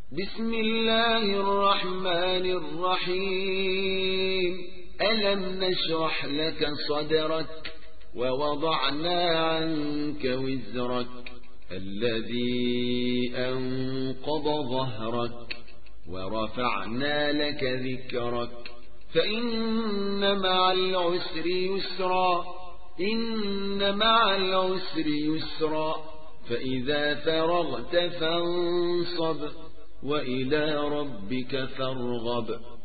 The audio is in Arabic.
بسم الله الرحمن الرحيم ألم نشرح لك صدرك ووضعنا عنك وزرك الذي أنقض ظهرك ورفعنا لك ذكرك فإن مع العسر يسرا إن مع العسر يسرا فإذا فرغت فانصب وإلى ربك فارغب